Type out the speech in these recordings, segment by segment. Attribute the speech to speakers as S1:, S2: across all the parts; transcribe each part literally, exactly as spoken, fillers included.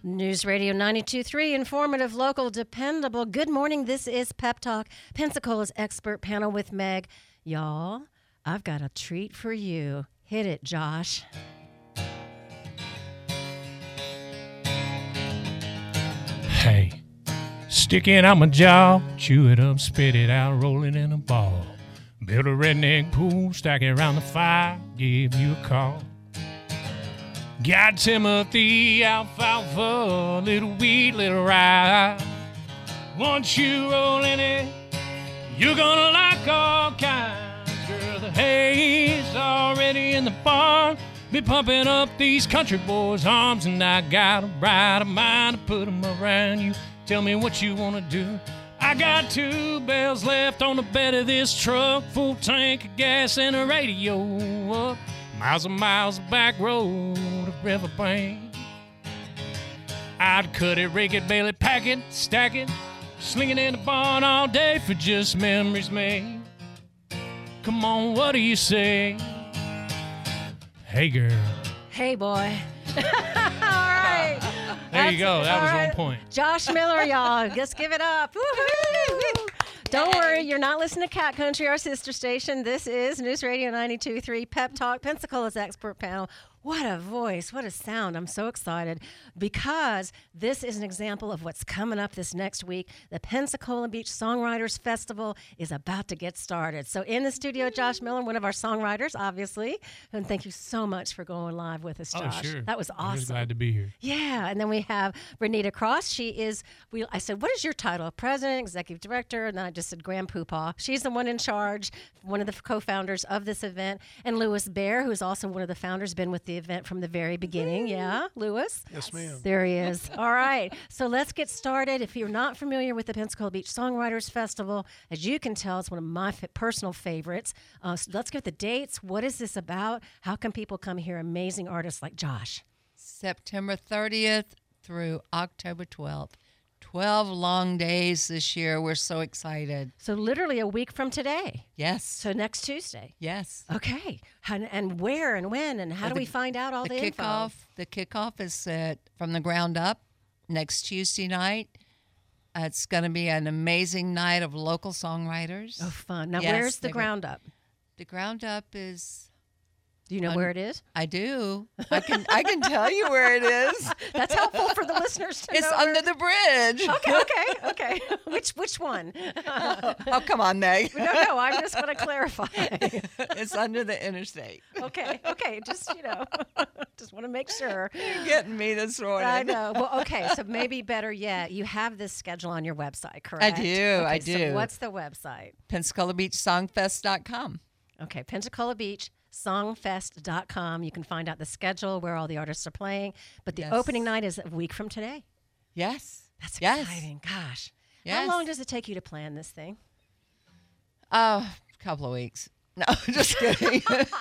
S1: News Radio ninety-two point three, informative, local, dependable. Good morning. This is Pep Talk, Pensacola's expert panel with Meg. Y'all, I've got a treat for you. Hit it, Josh.
S2: Hey, stick it out my jaw, chew it up, spit it out, roll it in a ball. Build a redneck pool, stack it around the fire, give you a call. Got Timothy, alfalfa, little wheat, little rye. Once you roll in it, you're gonna like all kinds. Girl, the hay's already in the barn. Be pumping up these country boys' arms, and I got a bright mind to put them around you. Tell me what you wanna do. I got two bells left on the bed of this truck, full tank of gas and a radio up. Miles and miles of back road to Riverbank. I'd cut it, rake it, bale it, pack it, stack it, sling it in the barn all day for just memories made. Come on, what do you say? Hey, girl.
S1: Hey, boy. All right.
S2: There
S1: That's,
S2: you go. That was
S1: right.
S2: on point.
S1: Josh Miller, y'all. Just give it up. Woo-hoo. Don't worry, you're not listening to Cat Country, our sister station. This is News Radio ninety-two point three, Pep Talk, Pensacola's expert panel. What a voice, what a sound. I'm so excited because this is an example of what's coming up this next week. The Pensacola Beach Songwriters Festival is about to get started. So in the studio, Josh Miller, one of our songwriters, obviously. And thank you so much for going live with us, Josh.
S2: Oh, sure.
S1: That was awesome.
S2: I'm just glad to be here.
S1: Yeah, and then we have Renita Cross. She is, we. I said, what is your title? President, Executive Director, and then I just said Grand Poopah. She's the one in charge, one of the co-founders of this event. And Lewis Bear, who's also one of the founders, been with the event from the very beginning. Yeah, Lewis?
S3: Yes, ma'am.
S1: There he is. All right, so let's get started. If you're not familiar with the Pensacola Beach Songwriters Festival, as you can tell, it's one of my f- personal favorites. Uh, so let's get the dates. What is this about? How can people come hear amazing artists like Josh?
S4: September thirtieth through October twelfth. twelve long days this year. We're so excited.
S1: So literally a week from today.
S4: Yes.
S1: So next Tuesday.
S4: Yes.
S1: Okay. And, and where and when and how
S4: Well,
S1: do
S4: the-
S1: we find out all the,
S4: the
S1: info?
S4: kickoff, the kickoff is at From the Ground Up next Tuesday night. Uh, it's going to be an amazing night of local songwriters.
S1: Oh, fun. Now,
S4: Yes,
S1: where's the
S4: they're go-
S1: ground up?
S4: The Ground Up is.
S1: Do you know
S4: Un-
S1: where it is?
S4: I do. I can. I can tell you where it is.
S1: That's helpful for the listeners to
S4: It's
S1: know.
S4: under
S1: where-
S4: the bridge.
S1: Okay, okay, okay. which which one?
S4: Oh, come on, Meg.
S1: No, no, I'm just going to clarify.
S4: It's under the interstate.
S1: Okay, okay. Just, you know, just want to make sure.
S4: You're getting me this morning.
S1: I know. Well, okay. So maybe better yet, you have this schedule on your website, correct?
S4: I do,
S1: Okay,
S4: I
S1: So
S4: do.
S1: what's the website?
S4: Pensacola Beach Songfest dot com.
S1: Okay, Pensacola Beach songfest dot com. You can find out the schedule, where all the artists are playing. But the
S4: Yes.
S1: opening night is a week from today.
S4: Yes.
S1: That's
S4: Yes.
S1: exciting. Gosh.
S4: Yes.
S1: How long does it take you to plan this thing?
S4: Oh, a couple of weeks. No, just kidding.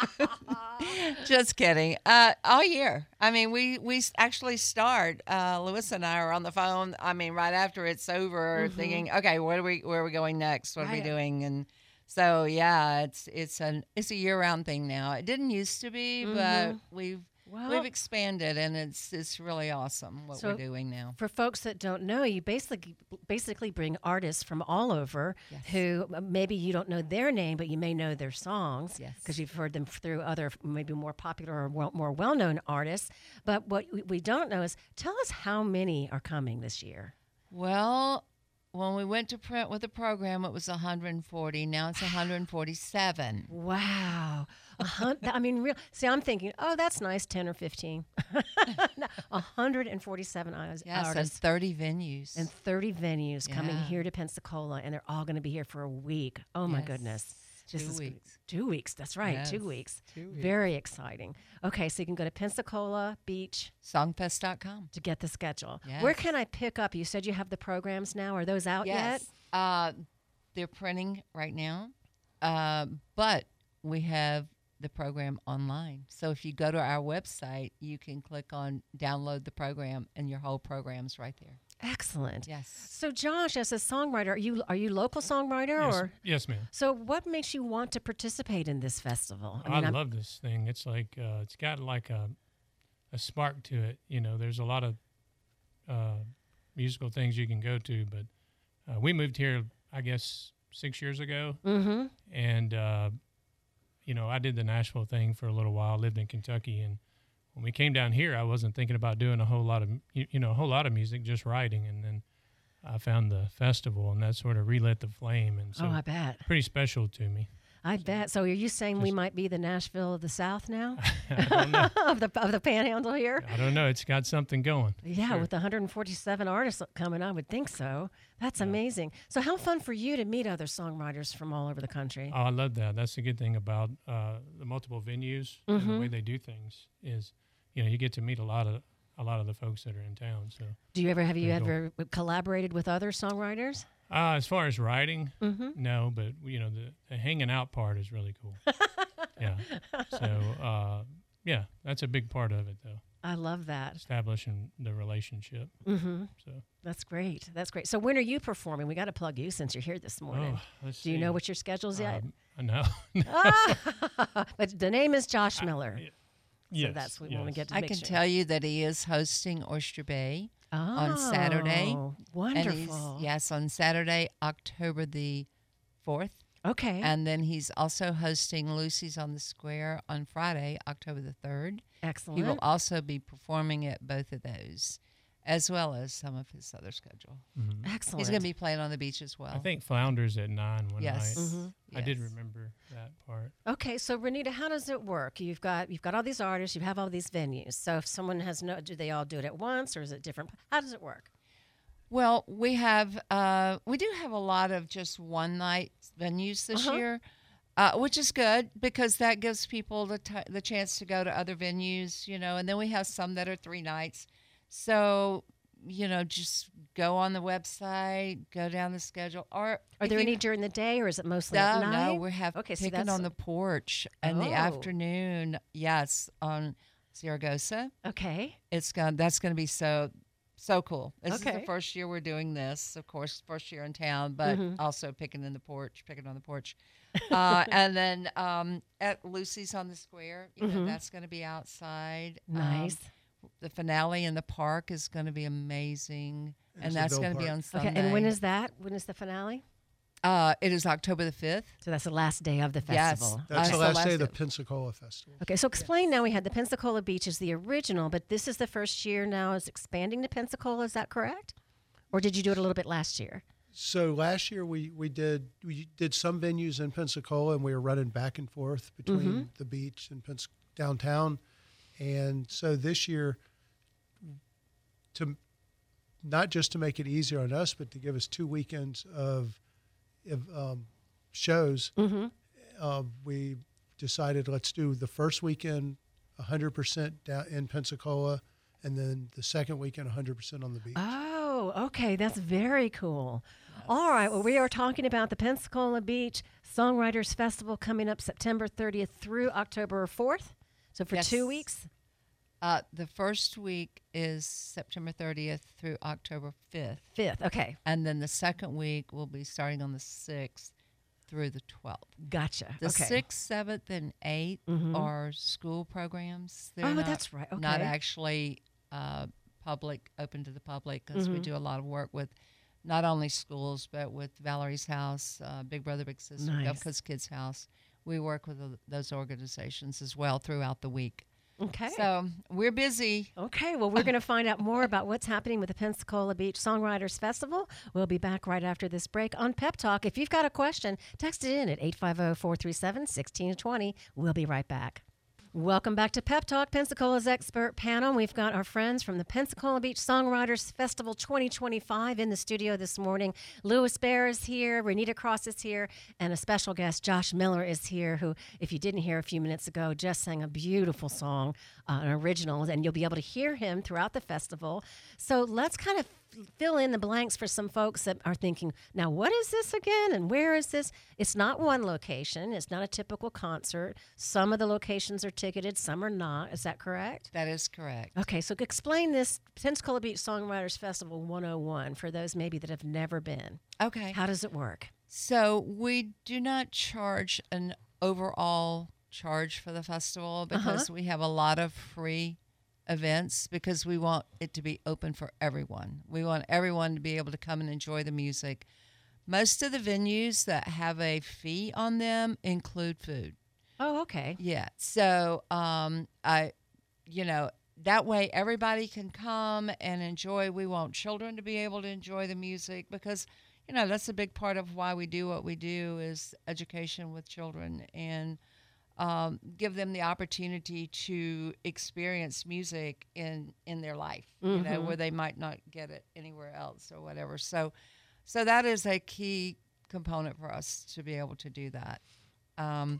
S4: Just kidding. Uh, all year. I mean, we, we s- actually start. Uh, Lewis and I are on the phone. I mean, right after it's over, thinking, okay, where are we where are we going next? What are
S1: Right.
S4: we doing? And so, yeah, it's it's an it's a year round thing now. It didn't used to be, but we've
S1: Well-
S4: we've expanded, and it's it's really awesome what
S1: So-
S4: we're doing now.
S1: For folks that don't know, you basically basically bring artists from all over
S4: Yes.
S1: who uh, maybe you don't know their name, but you may know their songs
S4: Yes.
S1: because you've heard them through other maybe more popular or well, more well-known artists. But what we- we don't know is, tell us how many are coming this year.
S4: Well, when we went to print with the program, it was one hundred forty. Now it's one hundred forty-seven.
S1: Wow. A hun- I mean, real. See, I'm thinking, oh, that's nice, ten or fifteen. No, one hundred forty-seven artists.
S4: Yes, and thirty venues.
S1: And thirty venues coming
S4: Yeah.
S1: here to Pensacola, and they're all going to be here for a week. Oh, my
S4: Yes.
S1: goodness.
S4: Two
S1: is-
S4: weeks.
S1: Two weeks. That's right.
S4: Yes,
S1: Two weeks.
S4: two weeks.
S1: Very exciting. Okay, so you can go to Pensacola Beach
S4: Songfest dot com.
S1: to get the schedule. Where
S4: Yes.
S1: can I pick up? You said you have the programs now. Are those out
S4: Yes.
S1: yet?
S4: Uh, they're printing right now, uh, but we have the program online. So if you go to our website, you can click on download the program, and your whole program's right there.
S1: Excellent.
S4: Yes.
S1: So, Josh, as a songwriter, are you are you local songwriter
S2: Yes,
S1: or?
S2: yes, ma'am.
S1: So, what makes you want to participate in this festival?
S2: I,
S1: I'm-
S2: love this thing. It's like uh, it's got like a a spark to it. You know, there's a lot of uh, musical things you can go to. But uh, we moved here, I guess, six years ago,
S1: Mm-hmm.
S2: and uh, you know, I did the Nashville thing for a little while. Lived in Kentucky, and when we came down here, I wasn't thinking about doing a whole lot of you, you know a whole lot of music, just writing. And then I found the festival, and that sort of relit the flame. And so,
S1: Oh, I bet.
S2: pretty special to me.
S1: I bet. So are you saying we
S2: Just-
S1: might be the Nashville of the South now?
S2: I don't know.
S1: of the of the Panhandle here?
S2: I don't know. It's got something going. for
S1: Yeah,
S2: sure.
S1: with one hundred forty-seven artists coming, I would think so. That's
S2: Yeah.
S1: amazing. So how fun for you to meet other songwriters from all over the country?
S2: Oh, I love that. That's the good thing about uh, the multiple venues and the
S1: Mhm.
S2: way they do things is, you know, you get to meet a lot of a lot of the folks that are in town. So,
S1: Do you ever have you
S2: Pretty cool.
S1: ever collaborated with other songwriters?
S2: uh, as far as writing,
S1: Mm-hmm.
S2: no, but you know, the, the hanging out part is really cool. yeah. So, uh, yeah, that's a big part of it, though,
S1: I love that.
S2: establishing the relationship.
S1: Mm-hmm.
S2: So,
S1: That's great. That's great. So when are you performing? We got to plug you since you're here this morning.
S2: oh, let's
S1: Do you
S2: see.
S1: know what your schedule's yet?
S2: Um, I know.
S1: Ah! But the name is Josh Miller.
S2: yes,
S1: that's what we wanna
S2: yes.
S1: get to
S4: I
S1: make
S4: can
S1: sure.
S4: tell you that he is hosting Oyster Bay.
S1: Oh,
S4: on Saturday, And
S1: Wonderful.
S4: he's, yes, on Saturday, October the fourth.
S1: Okay.
S4: And then he's also hosting Lucy's on the Square on Friday, October the third.
S1: Excellent.
S4: He will also be performing at both of those, as well as some of his other schedule.
S2: Mhm.
S1: Excellent.
S4: He's going to be playing on the beach as well.
S2: I think Flounders at nine one
S4: Yes.
S2: night.
S1: Mhm.
S2: I did
S4: Yes.
S2: remember that part.
S1: Okay, so Renita, how does it work? You've got you've got all these artists, you have all these venues. So if someone has no, do they all do it at once, or is it different? How does it work?
S4: Well, we have uh, we do have a lot of just one night venues this
S1: Uh-huh.
S4: year, uh, which is good because that gives people the t- the chance to go to other venues, you know. And then we have some that are three nights. So you know, just go on the website, go down the schedule. Or
S1: Are
S4: if
S1: there
S4: you-
S1: any during the day, or is it mostly
S4: No,
S1: at night?
S4: no, we have
S1: Okay, so
S4: picking
S1: that's-
S4: on the porch in the
S1: Oh.
S4: afternoon. Yes, on Zaragoza.
S1: Okay.
S4: It's going. That's going to be so so cool. This is
S1: Okay.
S4: the first year we're doing this. Of course, first year in town, but
S1: Mhm.
S4: also picking in the porch, picking on the porch. uh, and then um, at Lucy's on the Square, you know,
S1: Mhm.
S4: that's going to be outside.
S1: Nice.
S4: Um, the finale in the park is going to be amazing,
S3: It's
S4: and
S3: the
S4: that's
S3: Bill
S4: going to be
S3: Park.
S4: on Sunday.
S1: Okay, and when is that? When is the finale?
S4: Uh, it is October the fifth.
S1: So that's the last day of the
S4: Yes.
S1: festival.
S3: That's
S4: Uh,
S3: the
S4: so
S3: last day of
S4: last-
S3: the Pensacola Festival.
S1: Okay, so explain now. We had the Pensacola Beach is the original, but this is the first year now is expanding to Pensacola. Is that correct? Or did you do it a little bit last year?
S3: So last year we, we did we did some venues in Pensacola, and we were running back and forth between
S1: Mm-hmm.
S3: the beach and Pens- downtown. And so this year, to not just to make it easier on us, but to give us two weekends of, of um, shows,
S1: Mm-hmm.
S3: uh, we decided let's do the first weekend one hundred percent down in Pensacola, and then the second weekend one hundred percent on the beach.
S1: Oh, okay. That's very cool. All right. Well, we are talking about the Pensacola Beach Songwriters Festival coming up September thirtieth through October fourth. So for
S4: Yes.
S1: two weeks.
S4: Uh, the first week is September thirtieth through October fifth.
S1: fifth. Okay.
S4: And then the second week will be starting on the sixth through the twelfth.
S1: Gotcha.
S4: The
S1: okay.
S4: sixth, seventh, and eighth
S1: Mhm.
S4: are school programs.
S1: Oh,
S4: They're not,
S1: that's right. Okay.
S4: not actually uh, public, open to the public, because we
S1: Mhm.
S4: do a lot of work with not only schools, but with Valerie's House, uh, Big Brother, Big Sister,
S1: Nice.
S4: Gulf Coast Kids House. We work with uh, those organizations as well throughout the week.
S1: Okay.
S4: So we're busy.
S1: Okay, well, we're going to find out more about what's happening with the Pensacola Beach Songwriters Festival. We'll be back right after this break on Pep Talk. If you've got a question, text it in at eight five zero, four three seven, one six two zero. We'll be right back. Welcome back to Pep Talk, Pensacola's expert panel. We've got our friends from the Pensacola Beach Songwriters Festival twenty twenty-five in the studio this morning. Louis Bear is here, Renita Cross is here, and a special guest, Josh Miller, is here, who, if you didn't hear a few minutes ago, just sang a beautiful song, uh, an original, and you'll be able to hear him throughout the festival. So let's kind of fill in the blanks for some folks that are thinking, now what is this again and where is this? It's not one location. It's not a typical concert. Some of the locations are ticketed, some are not. Is that correct?
S4: That is correct.
S1: Okay, so explain this Pensacola Beach Songwriters Festival one oh one for those maybe that have never been.
S4: Okay.
S1: How does it work?
S4: So we do not charge an overall charge for the festival because we have a lot of free events because we want it to be open for everyone. We want everyone to be able to come and enjoy the music. Most of the venues that have a fee on them include food.
S1: Oh, okay.
S4: Yeah. So, um, I, you know, that way everybody can come and enjoy. We want children to be able to enjoy the music because, you know, that's a big part of why we do what we do is education with children and um, give them the opportunity to experience music in, in their life, mm-hmm. you know, where they might not get it anywhere else or whatever. So, so that is a key component for us to be able to do that. Um,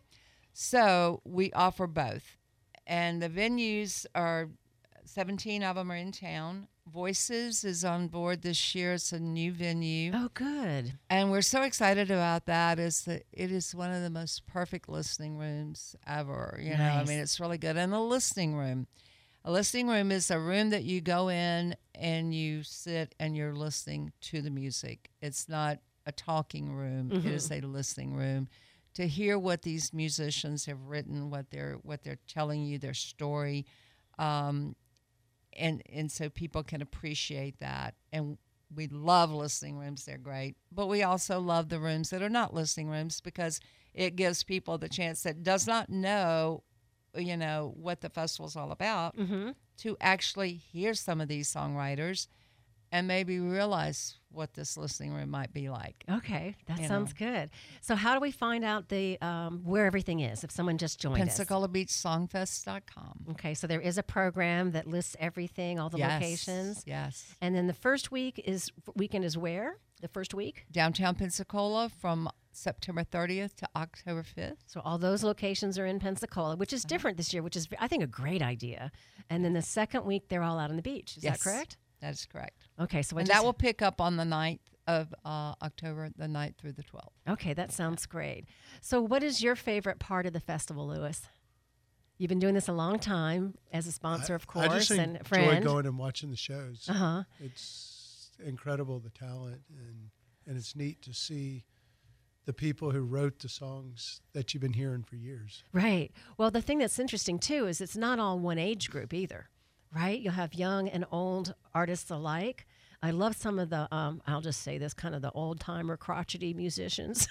S4: so we offer both. And the venues are, seventeen of them are in town. Voices is on board this year. It's a new venue.
S1: Oh, good.
S4: And we're so excited about that. Is that it is one of the most perfect listening rooms ever. You know,
S1: Nice.
S4: I mean, it's really good. And a listening room. A listening room is a room that you go in and you sit and you're listening to the music. It's not a talking room.
S1: Mm-hmm.
S4: It is a listening room to hear what these musicians have written, what they're what they're telling you, their story. Um, And and so people can appreciate that. And we love listening rooms. They're great. But we also love the rooms that are not listening rooms because it gives people the chance that does not know, you know, what the festival's all about
S1: Mm-hmm.
S4: to actually hear some of these songwriters and maybe realize what this listening room might be like.
S1: Okay, that
S4: You
S1: sounds good. So how do we find out the um, where everything is if someone just joined us?
S4: Pensacola Beach Songfest dot com.
S1: Okay, so there is a program that lists everything, all the
S4: Yes,
S1: locations.
S4: Yes.
S1: And then the first week is weekend is where? The first week?
S4: Downtown Pensacola from September thirtieth to October fifth.
S1: So all those locations are in Pensacola, which is different this year, which is I think a great idea. And then the second week they're all out on the beach. Is
S4: Yes.
S1: that correct?
S4: That is correct.
S1: Okay, so I
S4: And
S1: just,
S4: that will pick up on the ninth of uh, October, the ninth through the twelfth.
S1: Okay, that sounds great. So what is your favorite part of the festival, Lewis? You've been doing this a long time as a sponsor, of course,
S3: I just
S1: and
S3: enjoy
S1: friend.
S3: going and watching the shows.
S1: Uh-huh.
S3: It's incredible, the talent, and and it's neat to see the people who wrote the songs that you've been hearing for years.
S1: Right. Well, the thing that's interesting, too, is it's not all one age group either, right? You'll have young and old artists alike. I love some of the, um, I'll just say this, kind of the old-timer crotchety musicians.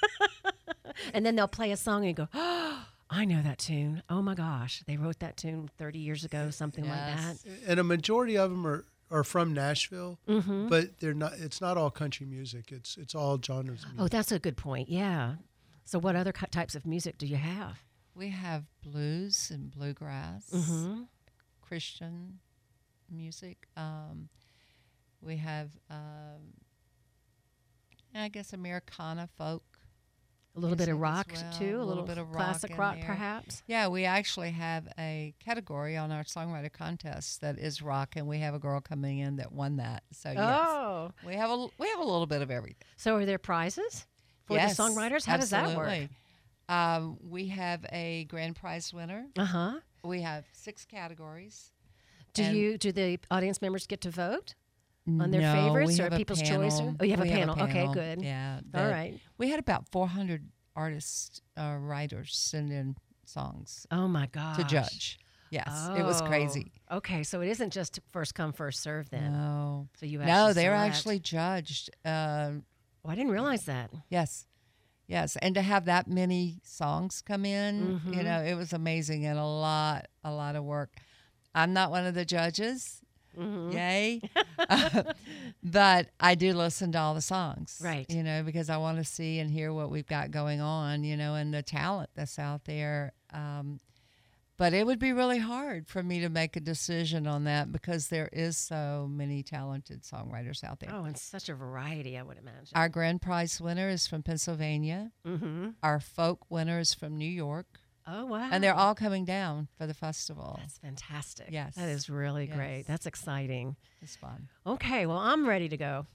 S1: And then they'll play a song and you go, oh, I know that tune. Oh, my gosh. They wrote that tune thirty years ago, something like
S4: Yes.
S1: that.
S3: And a majority of them are, are from Nashville,
S1: Mm-hmm.
S3: but they're not. It's not all country music. It's it's all genres of
S1: Oh,
S3: music.
S1: that's a good point. Yeah. So what other ki- types of music do you have?
S4: We have blues and bluegrass,
S1: Mm-hmm.
S4: Christian music. Um, we have, um, I guess, Americana folk.
S1: A little bit of
S4: music as
S1: rock,
S4: well,
S1: too? A
S4: a
S1: little,
S4: little bit of rock
S1: classic
S4: in
S1: rock,
S4: there.
S1: perhaps?
S4: Yeah, we actually have a category on our songwriter contest that is rock, and we have a girl coming in that won that. So yes,
S1: Oh.
S4: we have a we have a little bit of everything.
S1: So are there prizes for
S4: Yes,
S1: the songwriters? How does that work?
S4: absolutely. Um, we have a grand prize winner.
S1: Uh-huh.
S4: We have six categories.
S1: Do
S4: And-
S1: you do the audience members get to vote on their
S4: No,
S1: favorites
S4: we
S1: or
S4: have a
S1: people's choice?
S4: panel.
S1: Oh, you have a
S4: We
S1: panel. Okay, good.
S4: Yeah.
S1: All
S4: that-
S1: right.
S4: We had about four hundred artists, uh, writers send in songs
S1: Oh my gosh.
S4: to judge. Yes, it was
S1: Oh,
S4: crazy.
S1: Okay, so it isn't just first come first serve then.
S4: No,
S1: So you
S4: no,
S1: actually
S4: they're
S1: select.
S4: actually judged. Um,
S1: Oh, I didn't realize that.
S4: yes, yes, and to have that many songs come in, you
S1: Mhm.
S4: know, it was amazing and a lot, a lot of work. I'm not one of the judges.
S1: Mhm.
S4: Yay. But I do listen to all the songs.
S1: Right.
S4: You know, because I want to see and hear what we've got going on, you know, and the talent that's out there. Um, but it would be really hard for me to make a decision on that because there is so many talented songwriters out there.
S1: Oh, and such a variety, I would imagine.
S4: Our grand prize winner is from Pennsylvania.
S1: Mm-hmm.
S4: Our folk winner is from New York.
S1: Oh, wow.
S4: And they're all coming down for the festival.
S1: That's fantastic.
S4: Yes.
S1: That is really great.
S4: Yes.
S1: That's exciting.
S4: It's fun.
S1: Okay, well, I'm ready to go.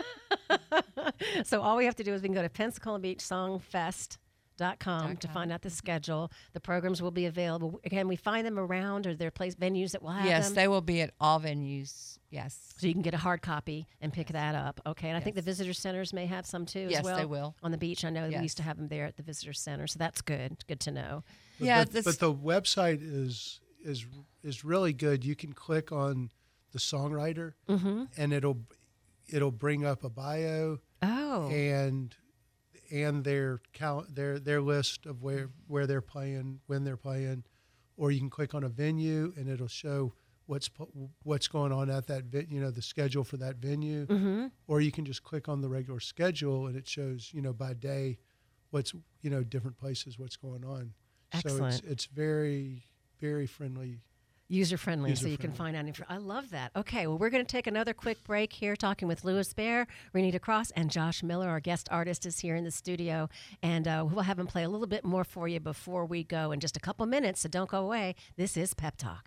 S1: So all we have to do is we can go to Pensacola Beach Songfest dot com
S4: Dot
S1: to
S4: com.
S1: find out the schedule. The programs will be available. Again, we find them around, or there are place venues that will have
S4: Yes,
S1: them.
S4: they will be at all venues. Yes.
S1: So you can get a hard copy and pick that up. Okay, and I think the
S4: Yes.
S1: visitor centers may have some too
S4: Yes,
S1: as well.
S4: they will.
S1: On the beach, I know we
S4: Yes.
S1: used to have them there at the visitor center, so that's good. Good to know.
S3: But,
S4: Yeah,
S3: but,
S4: this-
S3: but the website is is is really good. You can click on the songwriter,
S1: Mm-hmm.
S3: and it'll it'll bring up a bio
S1: Oh.
S3: and and their cal- their their list of where where they're playing, when they're playing, or you can click on a venue and it'll show what's pu- what's going on at that ven- you know the schedule for that venue,
S1: Mm-hmm.
S3: or you can just click on the regular schedule and it shows you know by day what's you know different places what's going on. So
S1: Excellent.
S3: it's it's very very friendly.
S1: User friendly, so you can
S3: User-friendly.
S1: find out. Inf- I love that. Okay, well, we're going to take another quick break here, talking with Louis Bear, Renita Cross, and Josh Miller. Our guest artist is here in the studio, and uh, we'll have him play a little bit more for you before we go in just a couple minutes. So don't go away. This is Pep Talk.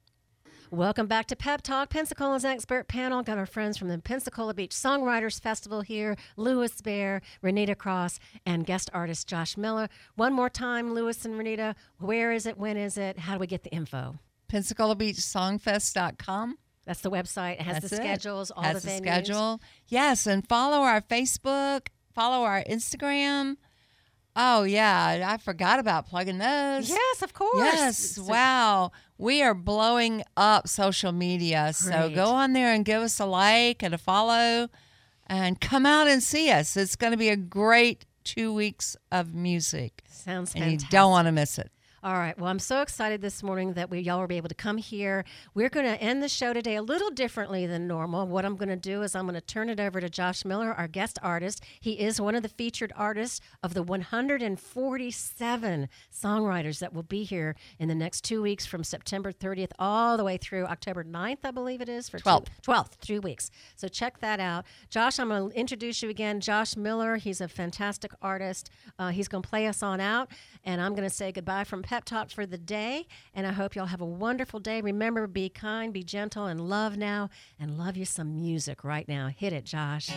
S1: Welcome back to Pep Talk, Pensacola's expert panel. Got our friends from the Pensacola Beach Songwriters Festival here, Louis Bear, Renita Cross, and guest artist Josh Miller. One more time, Louis and Renita, where is it? When is it? How do we get the info?
S4: Pensacola Beach Songfest dot com.
S1: That's the website. It has
S4: That's
S1: the
S4: it.
S1: schedules, all
S4: Has
S1: the
S4: the
S1: venues.
S4: schedule. Yes, and follow our Facebook, follow our Instagram. Oh, yeah, I forgot about plugging those.
S1: Yes, of course.
S4: Yes,
S1: So-
S4: wow. We are blowing up social media. So
S1: Great.
S4: go on there and give us a like and a follow and come out and see us. It's going to be a great two weeks of music.
S1: Sounds
S4: And
S1: fantastic.
S4: you don't want to miss it.
S1: All right. Well, I'm so excited this morning that we y'all will be able to come here. We're going to end the show today a little differently than normal. What I'm going to do is I'm going to turn it over to Josh Miller, our guest artist. He is one of the featured artists of the one hundred forty-seven songwriters that will be here in the next two weeks from September thirtieth all the way through October ninth, I believe it is. For
S4: twelfth.
S1: Two, twelfth, two weeks. So check that out. Josh, I'm going to introduce you again. Josh Miller, he's a fantastic artist. Uh, he's going to play us on out, and I'm going to say goodbye from Pep Talk for the day, and I hope y'all have a wonderful day. Remember, be kind, be gentle, and love now, and love you some music right now. Hit it, Josh.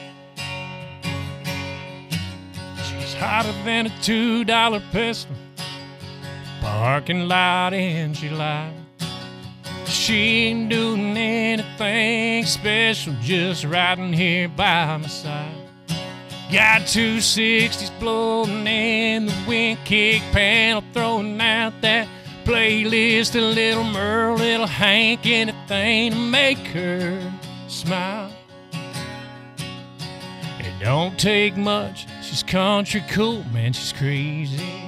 S2: She's hotter than a two dollar pistol. Parking lot in July. She ain't doing anything special, just riding here by my side. Got two sixties blowing in the wind kick panel, throwing out that playlist, a little Merle, little Hank, anything to make her smile. It don't take much, she's country cool, man, she's crazy.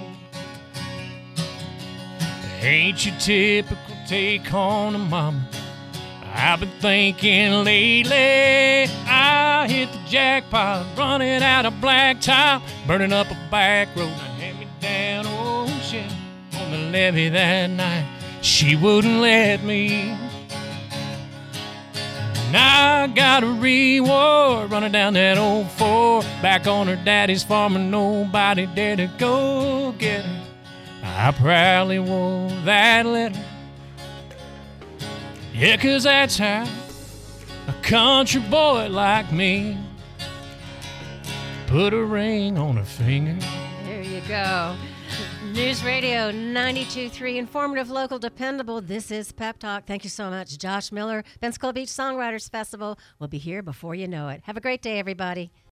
S2: Ain't your typical take home to mama. I've been thinking lately I hit the jackpot, running out of blacktop, burning up a back road. I hand me down ocean on the levee that night. She wouldn't let me. And I got a reward running down that old four, back on her daddy's farm and nobody dared to go get her. I proudly wore that letter. Yeah, 'cause that's how a country boy like me put a ring on her finger.
S1: There you go. News Radio ninety-two point three, informative, local, dependable. This is Pep Talk. Thank you so much, Josh Miller. Pensacola Beach Songwriters Festival will be here before you know it. Have a great day, everybody.